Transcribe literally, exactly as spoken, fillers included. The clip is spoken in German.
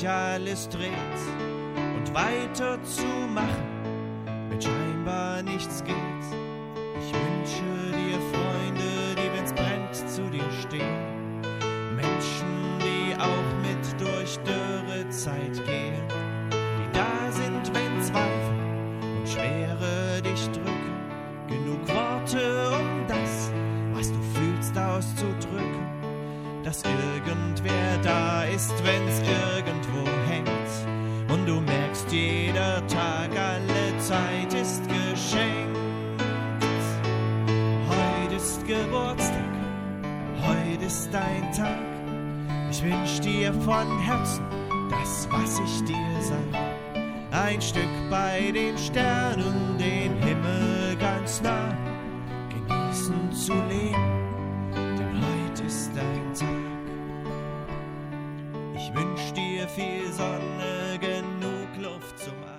sich alles dreht und weiterzumachen, wenn scheinbar nichts geht. Ich wünsche dir Freunde, die, wenn's brennt, zu dir stehen. Menschen, die auch mit durch Dürrezeit gehen, die da sind, wenn Zweifel und Schwere dich drücken. Genug Worte, um das, was du fühlst, auszudrücken. Dass irgendwer da ist, wenn's irgendwo hängt. Und du merkst, jeder Tag, alle Zeit ist geschenkt. Heute ist Geburtstag, heute ist dein Tag. Ich wünsch dir von Herzen das, was ich dir sag. Ein Stück bei den Sternen, den Himmel ganz nah. Genießen zu leben, denn heute ist dein Tag. Ich wünsch dir viel Sonne, genug Luft zum Atmen.